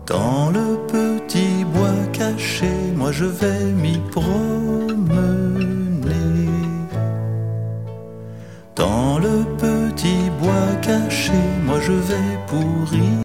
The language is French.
Dans le petit bois caché, moi je vais m'y promener. Dans le petit bois caché, moi je vais pour y